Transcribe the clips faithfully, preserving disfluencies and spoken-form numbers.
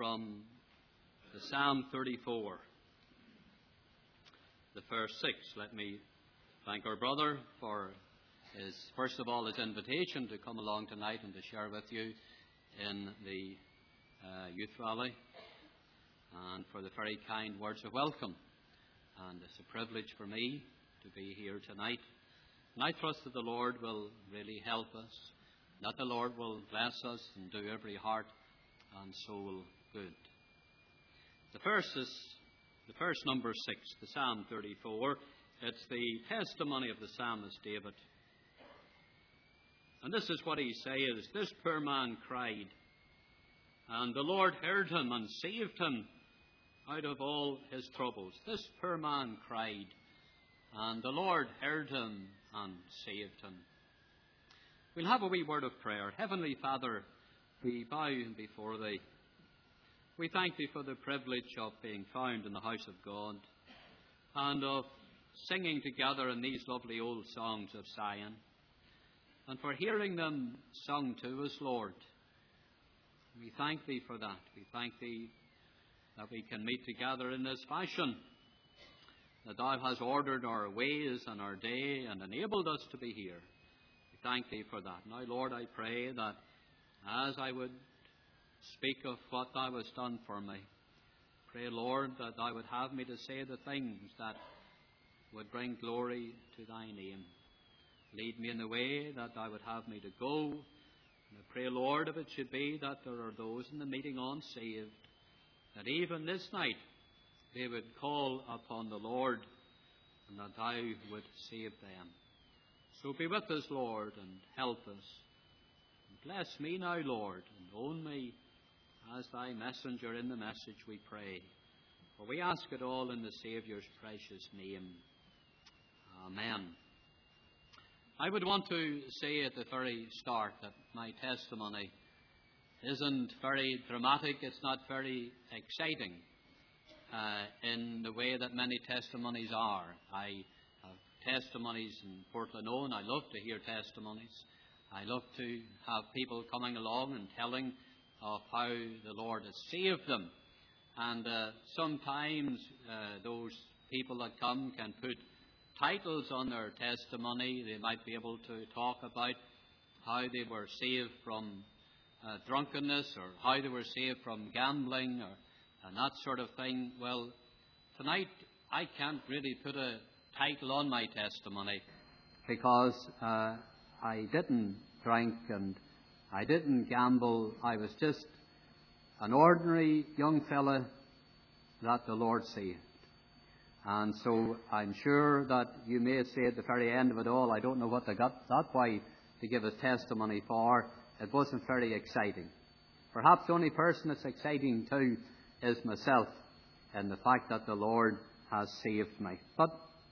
from the Psalm thirty-four, the verse six. Let me thank our brother for his, first of all, his invitation to come along tonight and to share with you in the uh, youth rally, and for the very kind words of welcome. And it's a privilege for me to be here tonight. And I trust that the Lord will really help us, that the Lord will bless us and do every heart and soul good. The verse is the verse number six, the Psalm thirty-four. It's the testimony of the psalmist David. And this is what he says: "This poor man cried, and the Lord heard him and saved him out of all his troubles." This poor man cried, and the Lord heard him and saved him. We'll have a wee word of prayer. Heavenly Father, we bow before Thee. We thank Thee for the privilege of being found in the house of God and of singing together in these lovely old songs of Zion, and for hearing them sung to us, Lord. We thank Thee for that. We thank Thee that we can meet together in this fashion, that Thou hast ordered our ways and our day and enabled us to be here. We thank Thee for that. Now, Lord, I pray that as I would speak of what Thou hast done for me, pray, Lord, that Thou would have me to say the things that would bring glory to Thy name. Lead me in the way that Thou would have me to go. And I pray, Lord, if it should be that there are those in the meeting unsaved, that even this night they would call upon the Lord, and that Thou would save them. So be with us, Lord, and help us. And bless me now, Lord, and own me as Thy messenger in the message, we pray. For we ask it all in the Saviour's precious name. Amen. I would want to say at the very start that my testimony isn't very dramatic. It's not very exciting uh, in the way that many testimonies are. I have testimonies in Portlaoise. I love to hear testimonies. I love to have people coming along and telling of how the Lord has saved them. And uh, sometimes uh, those people that come can put titles on their testimony. They might be able to talk about how they were saved from uh, drunkenness, or how they were saved from gambling, or and that sort of thing. Well, tonight I can't really put a title on my testimony, because uh, I didn't drink and I didn't gamble. I was just an ordinary young fella that the Lord saved. And so I'm sure that you may say at the very end of it all, I don't know what they got that boy to give his testimony for. It wasn't very exciting. Perhaps the only person that's exciting too is myself, and the fact that the Lord has saved me. But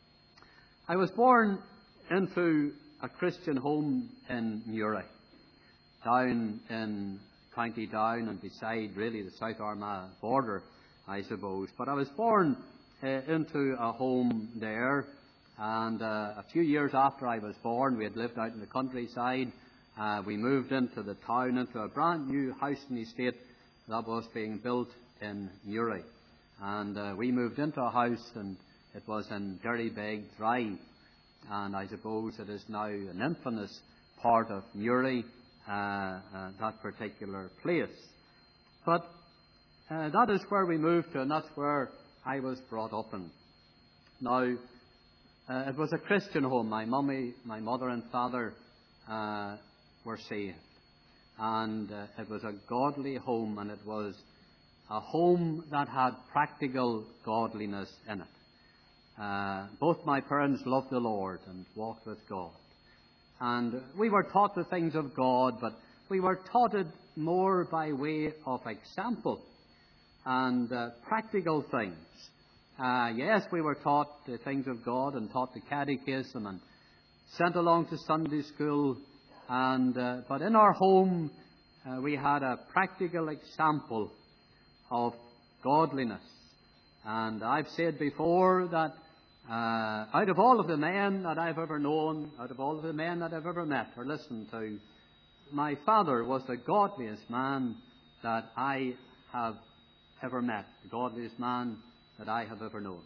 I was born into a Christian home in Newry, down in County Down and beside really the South Armagh border, I suppose. But I was born uh, into a home there, and uh, a few years after I was born, we had lived out in the countryside. Uh, we moved into the town, into a brand new house and estate that was being built in Newry. And uh, we moved into a house, and it was in Derrybeg Drive. And I suppose it is now an infamous part of Newry, uh, uh, that particular place. But uh, that is where we moved to, and that's where I was brought up in. Now, uh, it was a Christian home. My mummy, my mother and father uh, were saved. And uh, it was a godly home, and it was a home that had practical godliness in it. Uh, both my parents loved the Lord and walked with God. And we were taught the things of God, but we were taught it more by way of example and uh, practical things. Uh, yes, we were taught the things of God and taught the catechism and sent along to Sunday school. And uh, but in our home, uh, we had a practical example of godliness. And I've said before that uh, out of all of the men that I've ever known, out of all of the men that I've ever met or listened to, my father was the godliest man that I have ever met, the godliest man that I have ever known.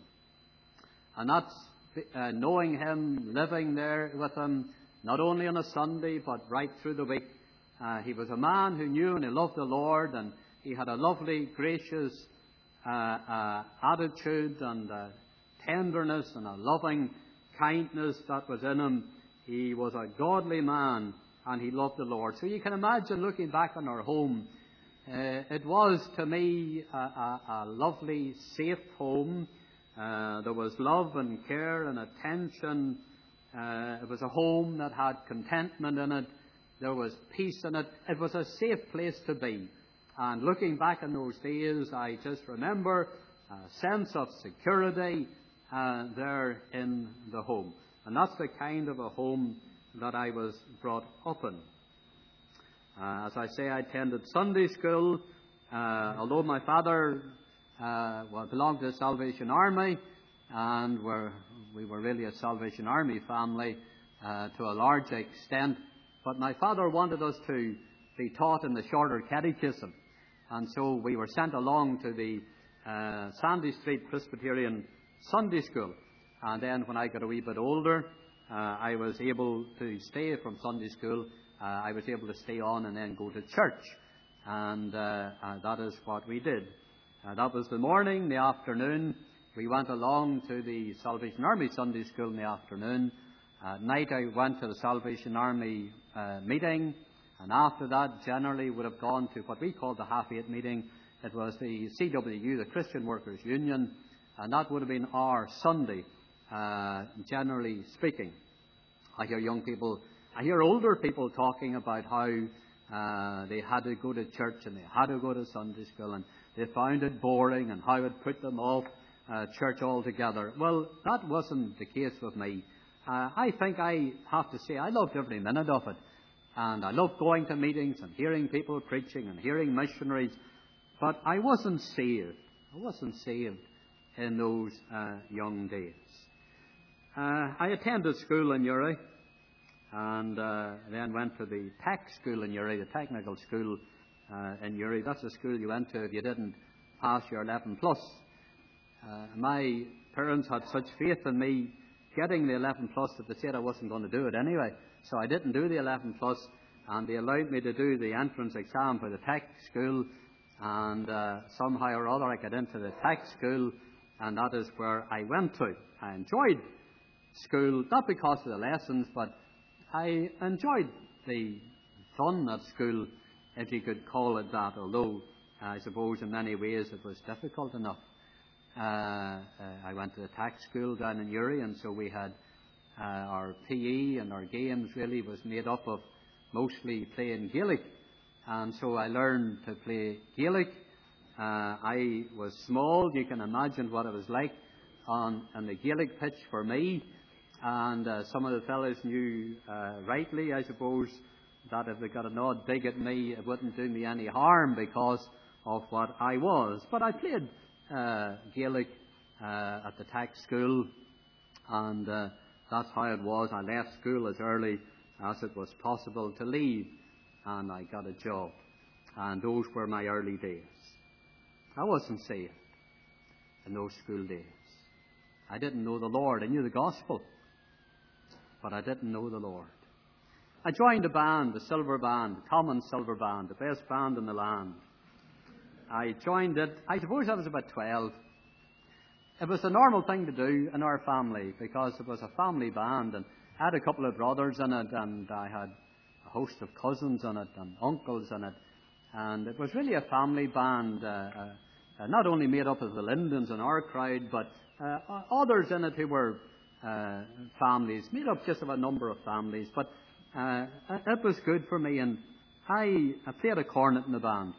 And that's uh, knowing him, living there with him, not only on a Sunday, but right through the week. Uh, he was a man who knew and he loved the Lord, and he had a lovely, gracious uh, uh, attitude and uh, tenderness and a loving kindness that was in him. He was a godly man, and he loved the Lord. So you can imagine, looking back on our home, uh, it was to me a, a, a lovely, safe home. Uh, there was love and care and attention. Uh, it was a home that had contentment in it. There was peace in it. It was a safe place to be. And looking back on those days, I just remember a sense of security uh, there in the home. And that's the kind of a home that I was brought up in. Uh, as I say, I attended Sunday school. Uh, although my father uh, well, belonged to the Salvation Army, and we're, we were really a Salvation Army family uh, to a large extent, but my father wanted us to be taught in the shorter catechism. And so we were sent along to the uh, Sandy Street Presbyterian Sunday School. And then when I got a wee bit older, uh, I was able to stay from Sunday school. Uh, I was able to stay on and then go to church. And uh, uh, that is what we did. Uh, that was the morning. The afternoon, we went along to the Salvation Army Sunday School in the afternoon. At night, I went to the Salvation Army uh, meeting. And after that, generally would have gone to what we called the half-eight meeting. It was the C W U, the Christian Workers Union. And that would have been our Sunday, uh, generally speaking. I hear young people, I hear older people talking about how uh, they had to go to church and they had to go to Sunday school and they found it boring and how it put them off uh, church altogether. Well, that wasn't the case with me. Uh, I think I have to say I loved every minute of it. And I loved going to meetings and hearing people preaching and hearing missionaries. But I wasn't saved. I wasn't saved in those uh, young days. Uh, I attended school in Uri, and uh, then went to the tech school in Uri, the technical school uh, in Uri. That's the school you went to if you didn't pass your eleven plus. Uh, my parents had such faith in me getting the eleven plus that they said I wasn't going to do it anyway. So I didn't do the eleven plus, and they allowed me to do the entrance exam for the tech school, and uh, somehow or other I got into the tech school, and that is where I went to. I enjoyed school, not because of the lessons, but I enjoyed the fun at school, if you could call it that, although I suppose in many ways it was difficult enough. Uh, uh, I went to the tech school down in Uri, and so we had uh, our P E and our games really was made up of mostly playing Gaelic. And so I learned to play Gaelic. Uh, I was small. You can imagine what it was like on, on the Gaelic pitch for me. And uh, some of the fellows knew uh, rightly, I suppose, that if they got a nod big at me, it wouldn't do me any harm because of what I was. But I played uh, Gaelic uh, at the tech school, and uh, that's how it was. I left school as early as it was possible to leave, and I got a job. And those were my early days. I wasn't saved in those school days. I didn't know the Lord. I knew the gospel, but I didn't know the Lord. I joined a band, the Silver Band, the Common Silver Band, the best band in the land. I joined it, I suppose I was about twelve. It was a normal thing to do in our family because it was a family band, and I had a couple of brothers in it, and I had a host of cousins in it and uncles in it. And it was really a family band, uh, uh, not only made up of the Lindens in our crowd, but uh, others in it who were uh, families, made up just of a number of families. But uh, it was good for me, and I, I played a cornet in the band.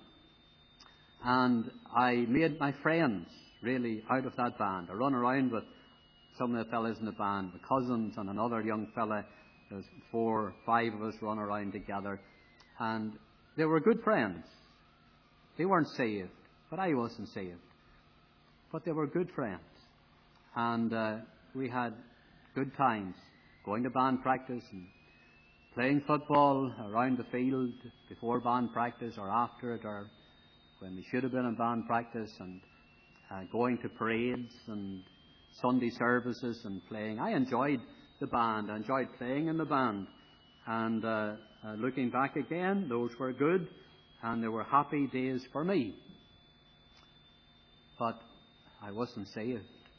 And I made my friends, really, out of that band. I run around with some of the fellas in the band, the cousins and another young fella. There's four, five of us run around together. And they were good friends. They weren't saved, but I wasn't saved. But they were good friends. And uh, we had good times, going to band practice and playing football around the field before band practice or after it, or when we should have been in band practice, and uh, going to parades and Sunday services and playing. I enjoyed the band. I enjoyed playing in the band. And uh, uh, looking back again, those were good, and they were happy days for me. But I wasn't saved.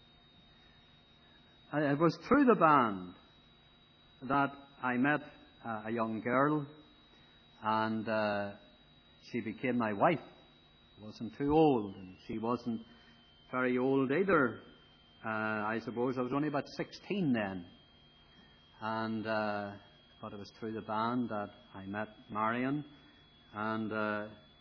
It was through the band that I met uh, a young girl, and uh, she became my wife. I wasn't too old, and she wasn't very old either. Uh, I suppose I was only about sixteen then. And uh, but it was through the band that I met Marion, and uh,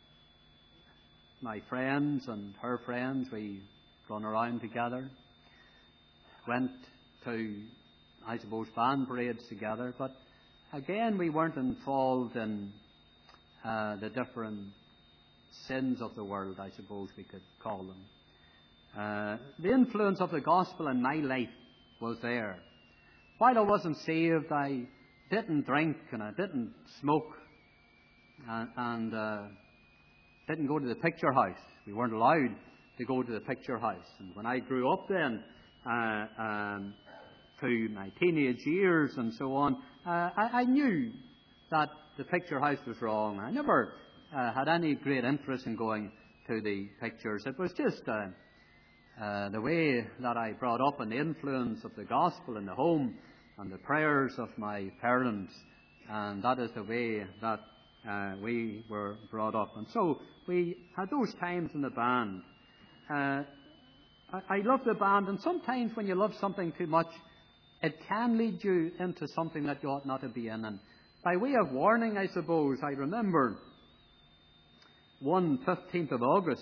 my friends and her friends, we run around together, went to, I suppose, band parades together. But again, we weren't involved in uh, the different sins of the world, I suppose we could call them. Uh, the influence of the gospel in my life was there. While I wasn't saved, I didn't drink and I didn't smoke and, and uh, didn't go to the picture house. We weren't allowed to go to the picture house. And when I grew up then, uh, um, through my teenage years and so on, uh, I, I knew that the picture house was wrong. I never uh, had any great interest in going to the pictures. It was just uh, uh, the way that I brought up, and the influence of the gospel in the home and the prayers of my parents, and that is the way that uh, we were brought up. And so we had those times in the band. Uh, I, I love the band, and sometimes when you love something too much, it can lead you into something that you ought not to be in. And by way of warning, I suppose, I remember one fifteenth of August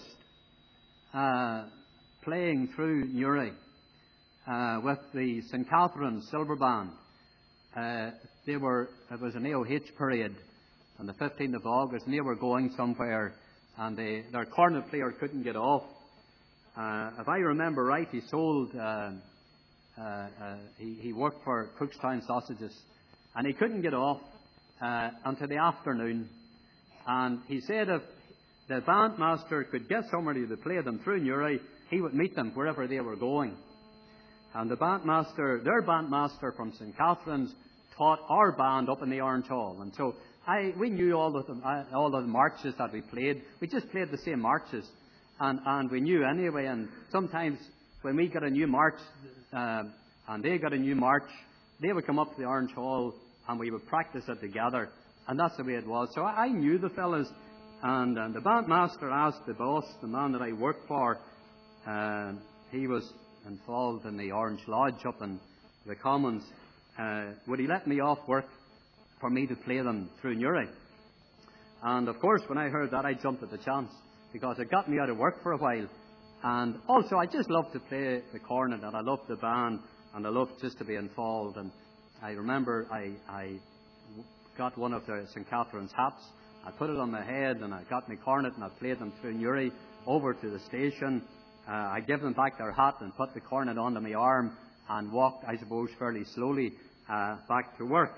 uh, playing through Newry uh, with the Saint Catherine's Silver Band. Uh, they were, it was an A O H parade on the fifteenth of August, and they were going somewhere, and they, their cornet player couldn't get off. Uh, if I remember right, he sold... Uh, Uh, uh, he, he worked for Cookstown Sausages, and he couldn't get off uh, until the afternoon. And he said if the bandmaster could get somebody to play them through Newry, he would meet them wherever they were going. And the bandmaster, their bandmaster from Saint Catherine's, taught our band up in the Orange Hall. And so I, we knew all of the uh, all of the marches that we played. We just played the same marches, and and we knew anyway. And sometimes when we got a new march, uh, and they got a new march, they would come up to the Orange Hall and we would practice it together. And that's the way it was. So I, I knew the fellas. And, and the bandmaster asked the boss, the man that I worked for, uh, he was involved in the Orange Lodge up in the Commons, uh, would he let me off work for me to play them through Newry? And of course, when I heard that, I jumped at the chance, because it got me out of work for a while. And also, I just loved to play the cornet, and I loved the band, and I loved just to be involved. And I remember I, I got one of the Saint Catherine's hats, I put it on my head, and I got my cornet, and I played them through Newry over to the station. Uh, I gave them back their hat and put the cornet onto my arm and walked, I suppose, fairly slowly uh, back to work.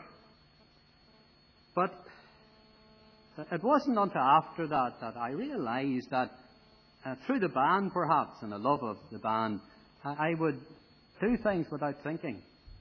But it wasn't until after that that I realized that Uh, through the band, perhaps, and the love of the band, I, I would do things without thinking.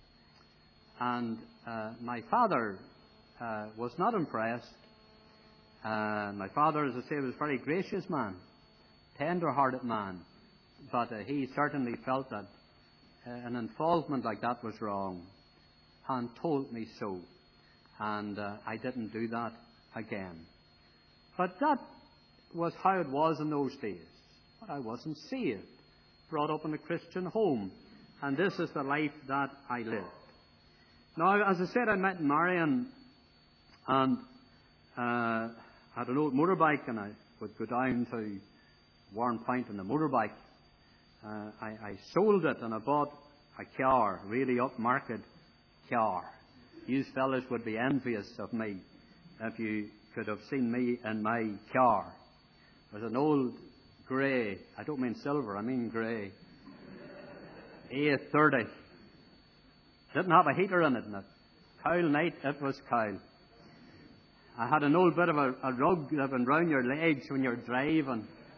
And uh, my father uh, was not impressed. Uh, my father, as I say, was a very gracious man, tender-hearted man, but uh, he certainly felt that uh, an involvement like that was wrong, and told me so. And uh, I didn't do that again. But that was how it was in those days. But I wasn't saved, brought up in a Christian home, and this is the life that I lived. Now, as I said, I met Marion, and uh, had an old motorbike, and I would go down to Warren Point on the motorbike. Uh, I, I sold it, and I bought a car, really upmarket car. You fellas would be envious of me if you could have seen me in my car. It was an old grey, I don't mean silver, I mean grey, A thirty. Didn't have a heater in it, and a cold night, it was cold. I had an old bit of a, a rug that went round your legs when you're driving.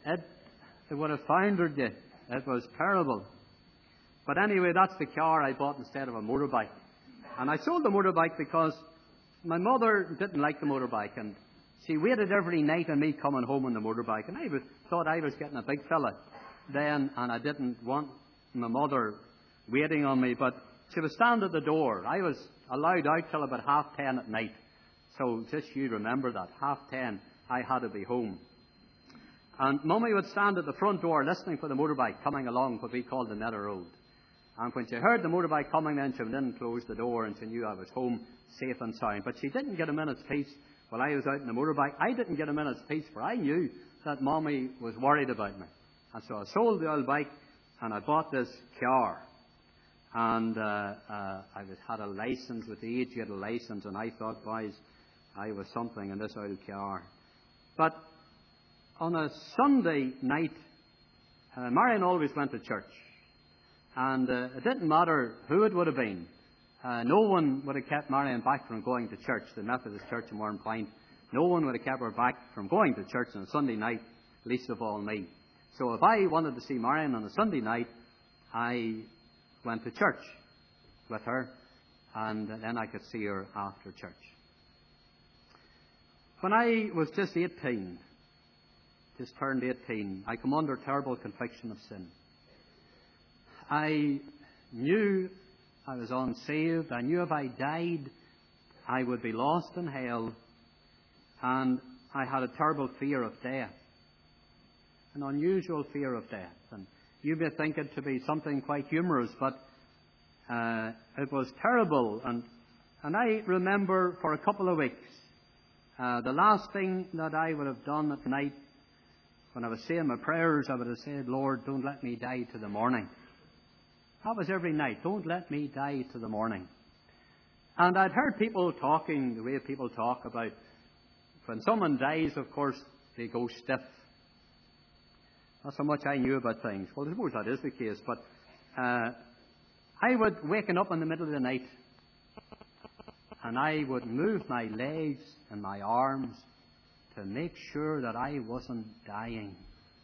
it, it would have foundered you. It was terrible. But anyway, that's the car I bought instead of a motorbike. And I sold the motorbike because my mother didn't like the motorbike, and she waited every night on me coming home on the motorbike. And I was, thought I was getting a big fella then, and I didn't want my mother waiting on me. But she would stand at the door. I was allowed out till about half ten at night. So just you remember that. Half ten, I had to be home. And Mummy would stand at the front door listening for the motorbike coming along what we called the Nether Road. And when she heard the motorbike coming, then she went in and closed the door, and she knew I was home safe and sound. But she didn't get a minute's peace while I was out in the motorbike. I didn't get a minute's peace, for I knew that Mommy was worried about me. And so I sold the old bike, and I bought this car. And uh, uh, I was, had a license. With the age, you had a license, and I thought, boys, I was something in this old car. But on a Sunday night, uh, Marion always went to church. And uh, it didn't matter who it would have been. Uh, no one would have kept Marion back from going to church, the Methodist Church in Warrenpoint. No one would have kept her back from going to church on a Sunday night, least of all me. So if I wanted to see Marion on a Sunday night, I went to church with her, and then I could see her after church. When I was just eighteen, just turned eighteen, I come under terrible conviction of sin. I knew I was unsaved. I knew if I died, I would be lost in hell. And I had a terrible fear of death. An unusual fear of death. And you may think it to be something quite humorous, but uh, it was terrible. And, and I remember for a couple of weeks, uh, the last thing that I would have done at night, when I was saying my prayers, I would have said, Lord, don't let me die to the morning. That was every night. Don't let me die to the morning. And I'd heard people talking the way people talk about when someone dies, of course, they go stiff. That's how much I knew about things. Well, I suppose that is the case. But uh, I would waken up in the middle of the night, and I would move my legs and my arms to make sure that I wasn't dying.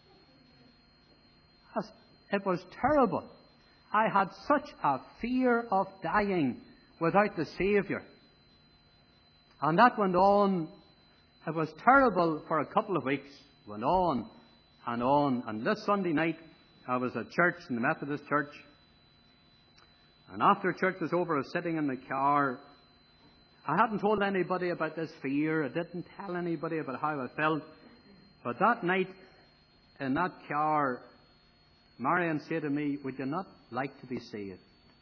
It was terrible. I had such a fear of dying without the Saviour. And that went on. It was terrible for a couple of weeks. It went on and on. And this Sunday night, I was at church, in the Methodist church. And after church was over, I was sitting in the car. I hadn't told anybody about this fear. I didn't tell anybody about how I felt. But that night, in that car, Marion said to me, would you not like to be saved?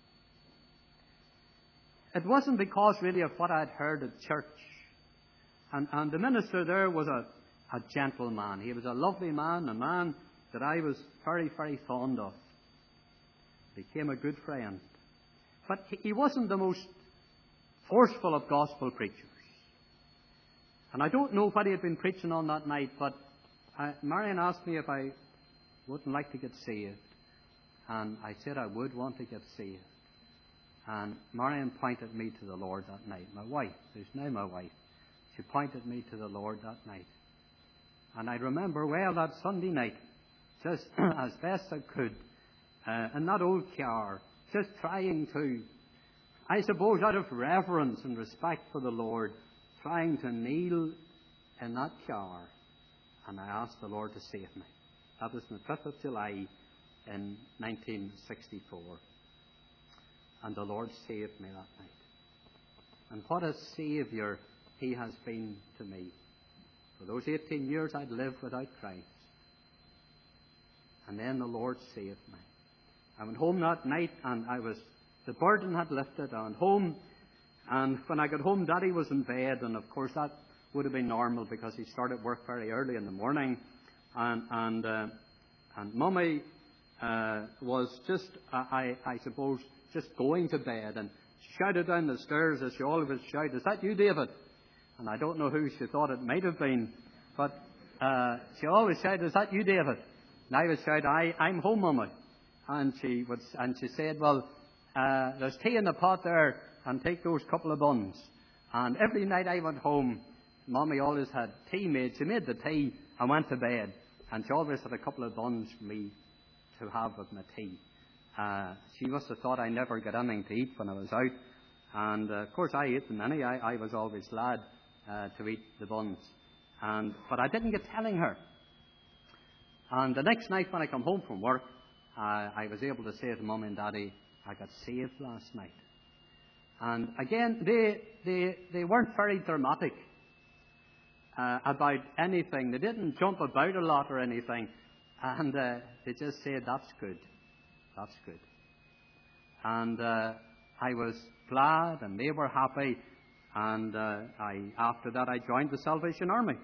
It wasn't because really of what I'd heard at church. And, and the minister there was a, a gentleman. He was a lovely man, a man that I was very, very fond of. Became a good friend. But he, he wasn't the most forceful of gospel preachers. And I don't know what he had been preaching on that night, but uh, Marion asked me if I wouldn't like to get saved. And I said I would want to get saved. And Marion pointed me to the Lord that night. My wife, who's now my wife, she pointed me to the Lord that night. And I remember well that Sunday night, just as best I could, uh, in that old car, just trying to, I suppose out of reverence and respect for the Lord, trying to kneel in that car. And I asked the Lord to save me. That was on the fifth of July in nineteen sixty-four. And the Lord saved me that night. And what a Saviour He has been to me. For those eighteen years I'd lived without Christ. And then the Lord saved me. I went home that night, and I was, the burden had lifted. I went home, and when I got home, Daddy was in bed, and of course that would have been normal because he started work very early in the morning. And and uh, and Mummy uh, was just, uh, I I suppose, just going to bed, and she shouted down the stairs as she always shouted, "Is that you, David?" And I don't know who she thought it might have been, but uh, she always shouted, "Is that you, David?" And I would shout, I, I'm home, Mummy. And she would, and she said, "Well, uh, there's tea in the pot there, and take those couple of buns." And every night I went home, Mummy always had tea made. She made the tea and went to bed. and she always had a couple of buns for me to have with my tea. Uh, she must have thought I never got anything to eat when I was out. And, uh, of course, I ate them anyway. I, I was always glad uh, to eat the buns. And, but I didn't get telling her. And the next night when I come home from work, uh, I was able to say to Mum and Daddy, I got saved last night. And again, they, they, they weren't very dramatic uh, about anything. They didn't jump about a lot or anything. And uh, they just said, that's good. That's good. And uh, I was glad, and they were happy. And uh, I, after that, I joined the Salvation Army.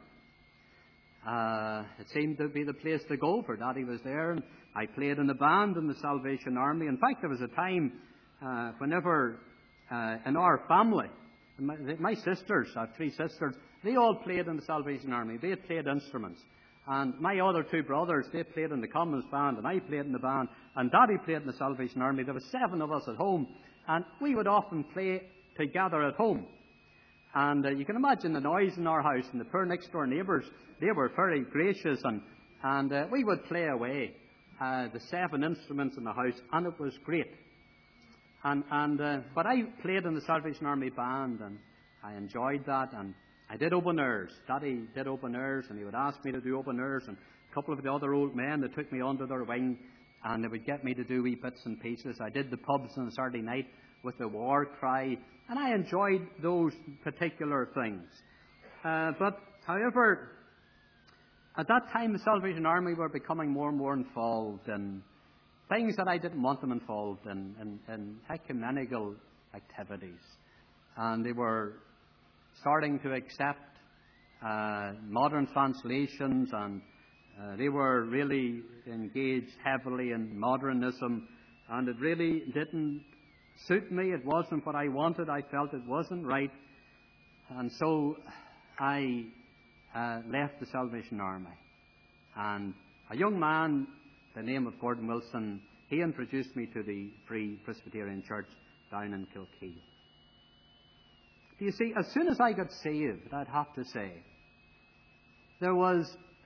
Uh, it seemed to be the place to go, for Daddy was there. And I played in the band in the Salvation Army. In fact, there was a time uh, whenever uh, in our family, my, my sisters, I have three sisters, they all played in the Salvation Army. They had played instruments. And my other two brothers, they played in the Commons band, and I played in the band, and Daddy played in the Salvation Army. There were seven of us at home, and we would often play together at home. And uh, you can imagine the noise in our house, and the poor next-door neighbours, they were very gracious, and, and uh, we would play away uh, the seven instruments in the house, and it was great. And, and uh, but I played in the Salvation Army band, and I enjoyed that, and I did open airs. Daddy did open airs, and he would ask me to do open airs, and a couple of the other old men, they took me under their wing, and they would get me to do wee bits and pieces. I did the pubs on a Saturday night with the war cry, and I enjoyed those particular things. Uh, but, however, at that time, the Salvation Army were becoming more and more involved in things that I didn't want them involved in, in, in ecumenical activities. And they were starting to accept uh, modern translations, and uh, they were really engaged heavily in modernism, and it really didn't suit me. It wasn't what I wanted. I felt it wasn't right. And so I uh, left the Salvation Army. And a young man, the name of Gordon Wilson, he introduced me to the Free Presbyterian Church down in Kilkee. Do you see, as soon as I got saved, I'd have to say, there was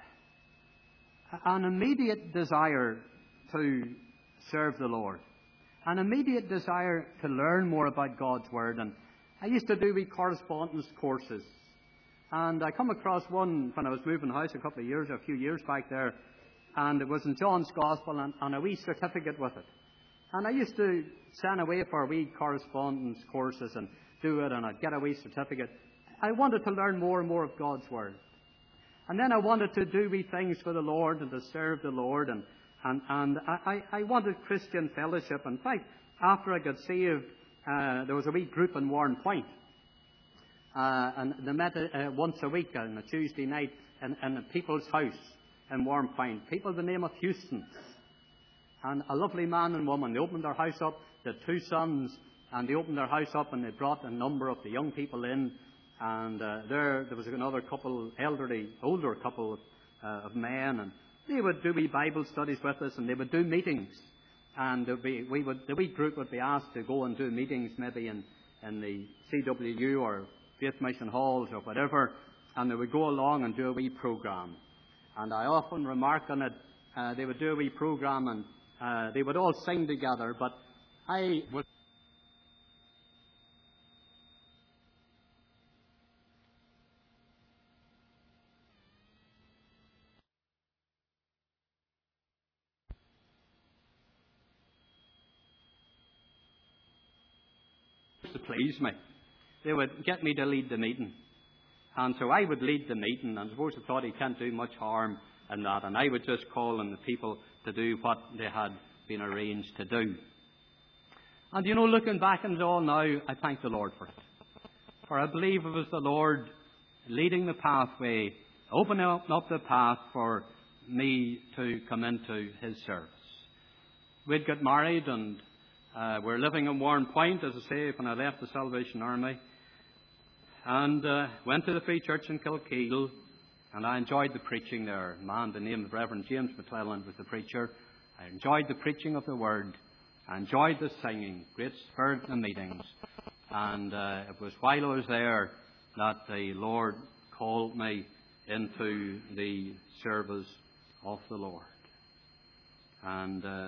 an immediate desire to serve the Lord. An immediate desire to learn more about God's Word. And I used to do wee correspondence courses. And I come across one when I was moving house a couple of years, a few years back there, and it was in John's Gospel, and, and a wee certificate with it. And I used to send away for wee correspondence courses and do it, and I'd get a wee certificate. I wanted to learn more and more of God's Word. And then I wanted to do wee things for the Lord and to serve the Lord, and And, and I, I wanted Christian fellowship. In fact, after I got saved, uh, there was a wee group in Warren Point. Uh, and they met uh, once a week on a Tuesday night in, in a people's house in Warren Point. People of the name of Houstons. And a lovely man and woman. They opened their house up. They had two sons. And they opened their house up, and they brought a number of the young people in. And uh, there, there was another couple, elderly, older couple uh, of men. And they would do wee Bible studies with us, and they would do meetings. And be, we would, the wee group would be asked to go and do meetings maybe in, in the C W U or Faith Mission Halls or whatever, and they would go along and do a wee program. And I often remark on it, uh, they would do a wee program, and uh, they would all sing together, but I would to please me. They would get me to lead the meeting. And so I would lead the meeting, and I suppose I thought he can't do much harm in that, and I would just call on the people to do what they had been arranged to do. And you know, looking back on it all now, I thank the Lord for it. For I believe it was the Lord leading the pathway, opening up the path for me to come into His service. We'd got married, and Uh, we're living in Warren Point, as I say, when I left the Salvation Army, and uh, went to the Free Church in Kilkeel, and I enjoyed the preaching there. A man, the name of Reverend James McClelland, was the preacher. I enjoyed the preaching of the Word. I enjoyed the singing, great spirit in the meetings. And uh, it was while I was there that the Lord called me into the service of the Lord. And uh,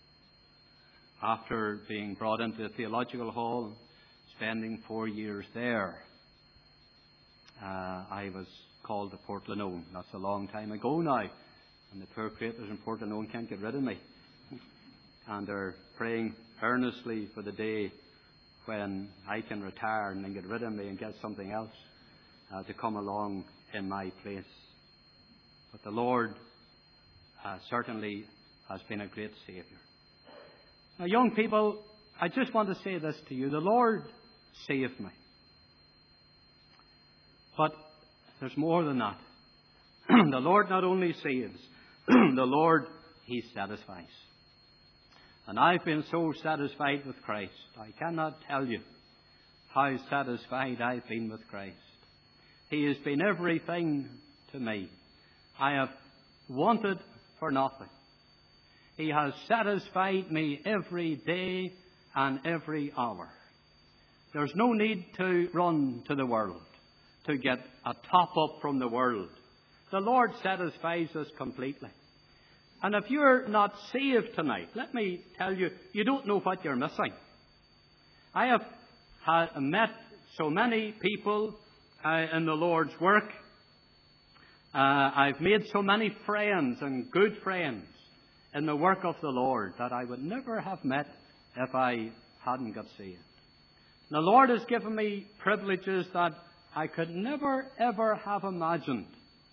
after being brought into the theological hall, spending four years there, uh, I was called to Portlanone. That's a long time ago now, and the poor creators in Portlanone can't get rid of me. And they're praying earnestly for the day when I can retire and then get rid of me and get something else uh, to come along in my place. But the Lord uh, certainly has been a great Saviour. Now, young people, I just want to say this to you. The Lord saved me. But there's more than that. The Lord not only saves, the Lord, He satisfies. And I've been so satisfied with Christ. I cannot tell you how satisfied I've been with Christ. He has been everything to me. I have wanted for nothing. He has satisfied me every day and every hour. There's no need to run to the world to get a top-up from the world. The Lord satisfies us completely. And if you're not saved tonight, let me tell you, you don't know what you're missing. I have had, met so many people uh, in the Lord's work. Uh, I've made so many friends and good friends in the work of the Lord that I would never have met if I hadn't got saved. The Lord has given me privileges that I could never, ever have imagined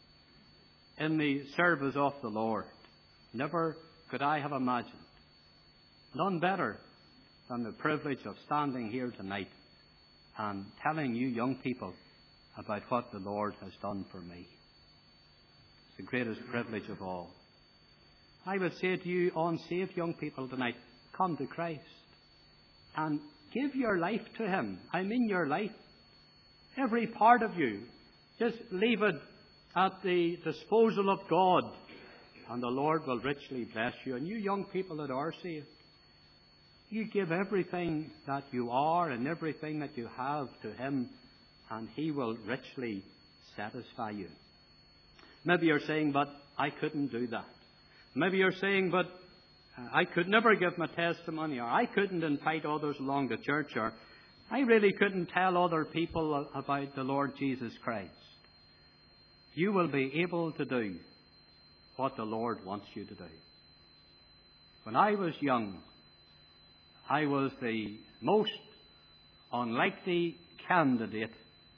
in the service of the Lord. Never could I have imagined. None better than the privilege of standing here tonight and telling you young people about what the Lord has done for me. It's the greatest privilege of all. I would say to you, unsaved young people tonight, come to Christ and give your life to Him. I mean your life. Every part of you. Just leave it at the disposal of God, and the Lord will richly bless you. And you young people that are saved, you give everything that you are and everything that you have to Him, and He will richly satisfy you. Maybe you're saying, but I couldn't do that. Maybe you're saying, but I could never give my testimony, or I couldn't invite others along to church, or I really couldn't tell other people about the Lord Jesus Christ. You will be able to do what the Lord wants you to do. When I was young, I was the most unlikely candidate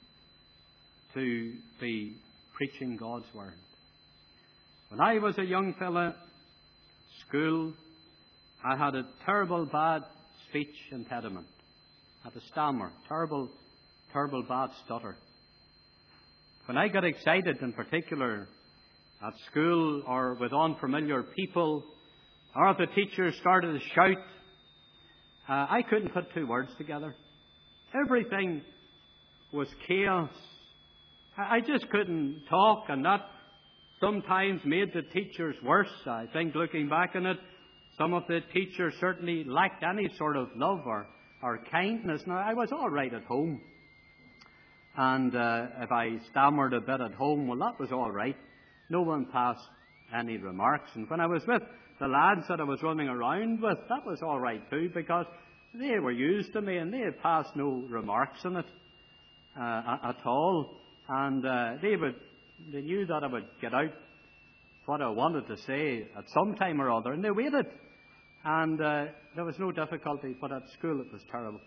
to be preaching God's Word. When I was a young fella, school, I had a terrible bad speech impediment. I had a stammer, terrible, terrible bad stutter. When I got excited, in particular, at school or with unfamiliar people, or if the teacher started to shout, uh, I couldn't put two words together. Everything was chaos. I just couldn't talk, and that sometimes made the teachers worse. I think, looking back on it, some of the teachers certainly lacked any sort of love or, or kindness. Now, I was all right at home. And uh, if I stammered a bit at home, well, that was all right. No one passed any remarks. And when I was with the lads that I was running around with, that was all right too, because they were used to me and they had passed no remarks on it uh, at all. And uh, they would, they knew that I would get out what I wanted to say at some time or other, and they waited. And uh, there was no difficulty, but at school it was terrible.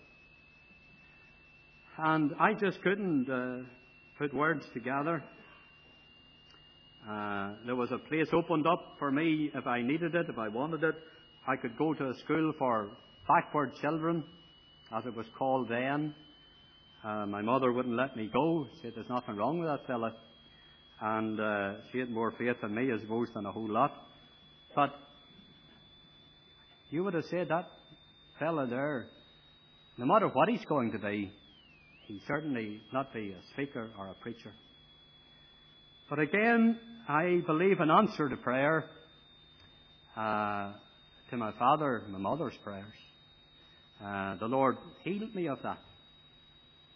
And I just couldn't uh, put words together. Uh, there was a place opened up for me if I needed it, if I wanted it. I could go to a school for backward children, as it was called then. Uh, my mother wouldn't let me go. She said, there's nothing wrong with that fella. And uh, she had more faith in me, I suppose, than a whole lot. But you would have said that fella there, no matter what he's going to be, he'd certainly not be a speaker or a preacher. But again, I believe in answer to prayer, uh, to my father and my mother's prayers. Uh, the Lord healed me of that.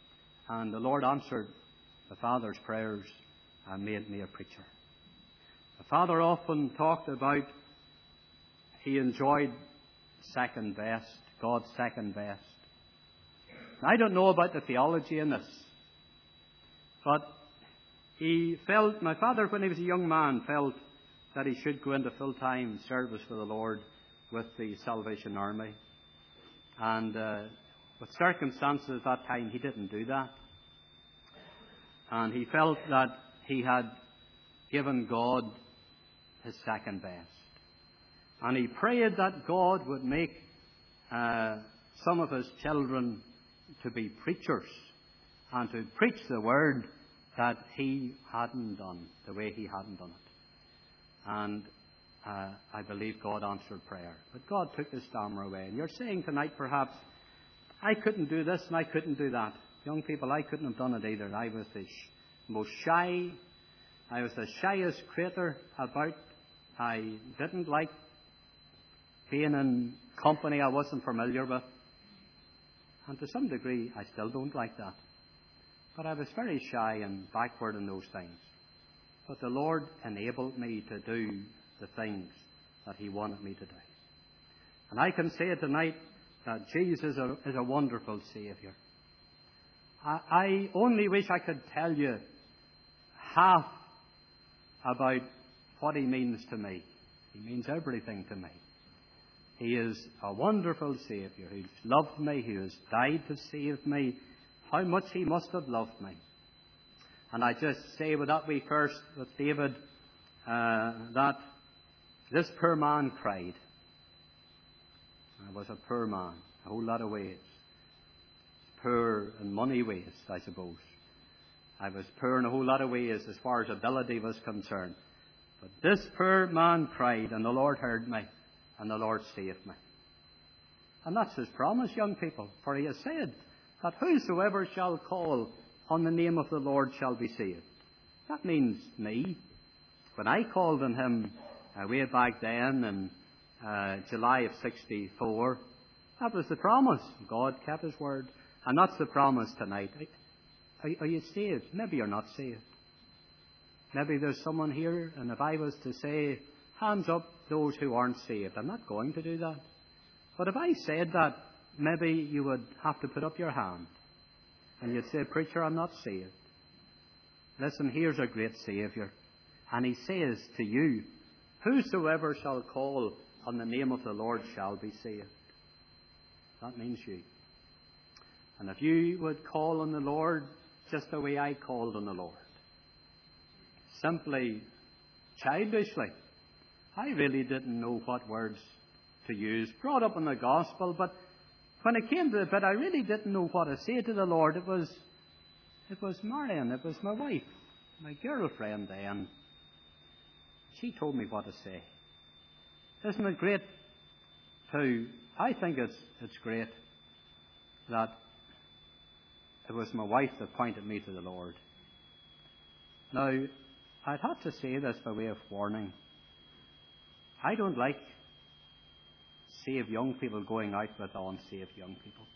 And the Lord answered the father's prayers and made me a preacher. The Father often talked about he enjoyed second best, God's second best. I don't know about the theology in this, but he felt, my father, when he was a young man, felt that he should go into full-time service for the Lord with the Salvation Army. And uh, with circumstances at that time, he didn't do that. And he felt that he had given God his second best. And he prayed that God would make uh, some of his children to be preachers and to preach the word that he hadn't done, the way he hadn't done it. And uh, I believe God answered prayer. But God took the stammer away. And you're saying tonight, perhaps, I couldn't do this and I couldn't do that. Young people, I couldn't have done it either. I was the sh- most shy. I was the shyest creature about. I didn't like being in company I wasn't familiar with. And to some degree, I still don't like that. But I was very shy and backward in those things. But the Lord enabled me to do the things that He wanted me to do. And I can say tonight that Jesus is a, is a wonderful Saviour. I, I only wish I could tell you half about what He means to me. He means everything to me. He is a wonderful Saviour. He's loved me. He has died to save me. How much He must have loved me. And I just say with that wee verse with David, uh, that this poor man cried. I was a poor man, a whole lot of ways. Poor in money ways, I suppose. I was poor in a whole lot of ways as far as ability was concerned. But this poor man cried, and the Lord heard me, and the Lord saved me. And that's His promise, young people. For He has said that whosoever shall call on the name of the Lord shall be saved. That means me. When I called on Him uh, way back then in uh, July of sixty-four, that was the promise. God kept His word. And that's the promise tonight. Are, are you saved? Maybe you're not saved. Maybe there's someone here, and if I was to say, hands up those who aren't saved, I'm not going to do that. But if I said that, maybe you would have to put up your hand. And you'd say, preacher, I'm not saved. Listen, here's a great Saviour. And He says to you, whosoever shall call on the name of the Lord shall be saved. That means you. And if you would call on the Lord just the way I called on the Lord, simply, childishly, I really didn't know what words to use. Brought up in the gospel, but when it came to the bit, I really didn't know what to say to the Lord. It was, it was Marion. It was my wife, my girlfriend then. She told me what to say. Isn't it great to, I think it's, it's great that it was my wife that pointed me to the Lord. Now, I'd have to say this by way of warning. I don't like saved young people going out with unsaved young people.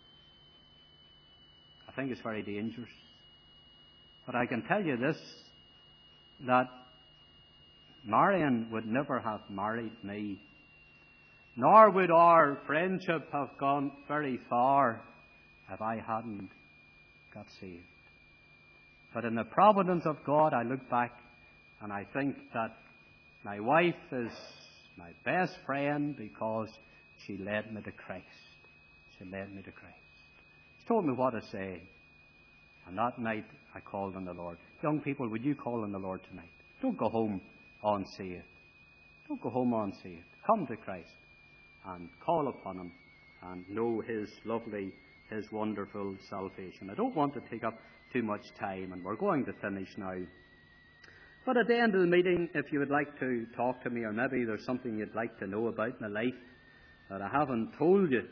I think it's very dangerous. But I can tell you this, that Marion would never have married me, nor would our friendship have gone very far if I hadn't got saved. But in the providence of God, I look back and I think that my wife is my best friend because she led me to Christ. She led me to Christ. She told me what to say. And that night I called on the Lord. Young people, would you call on the Lord tonight? Don't go home unsaved. Don't go home unsaved. Come to Christ and call upon Him and know His lovely, His wonderful salvation. I don't want to take up too much time, and we're going to finish now. But at the end of the meeting, if you would like to talk to me, or maybe there's something you'd like to know about my life that I haven't told you.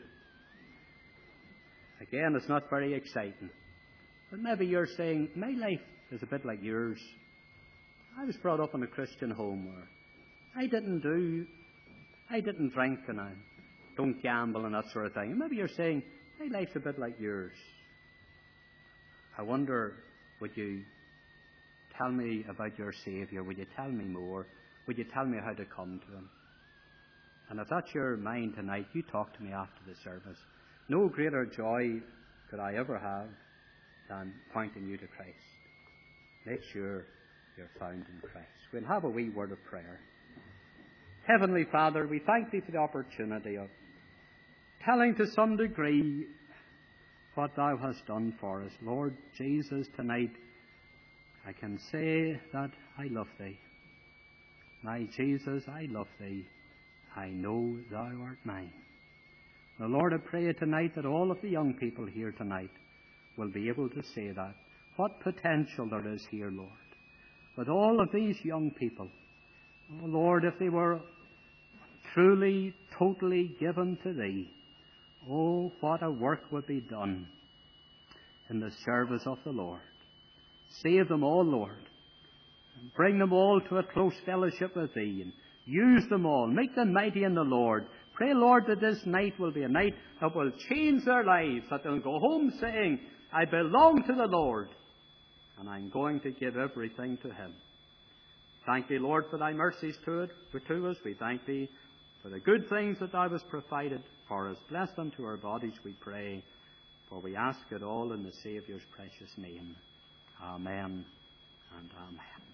Again, it's not very exciting. But maybe you're saying, my life is a bit like yours. I was brought up in a Christian home where I didn't do, I didn't drink and I don't gamble and that sort of thing. And maybe you're saying, my life's a bit like yours. I wonder, would you tell me about your Saviour? Would you tell me more? Would you tell me how to come to him? And if that's your mind tonight, you talk to me after the service. No greater joy could I ever have than pointing you to Christ. Make sure you're found in Christ. We'll have a wee word of prayer. Heavenly Father, we thank Thee for the opportunity of telling to some degree what Thou hast done for us. Lord Jesus, tonight I can say that I love Thee. My Jesus, I love Thee. I know Thou art mine. Now, Lord, I pray tonight that all of the young people here tonight will be able to say that. What potential there is here, Lord. With all of these young people, oh Lord, if they were truly, totally given to Thee, oh, what a work would be done in the service of the Lord. Save them all, Lord. And bring them all to a close fellowship with Thee. And use them all. Make them mighty in the Lord. Pray, Lord, that this night will be a night that will change their lives, that they'll go home saying, I belong to the Lord, and I'm going to give everything to Him. Thank Thee, Lord, for Thy mercies to, it, to us. We thank Thee for the good things that Thou hast provided for us. Bless them to our bodies, we pray, for we ask it all in the Saviour's precious name. Amen and amen.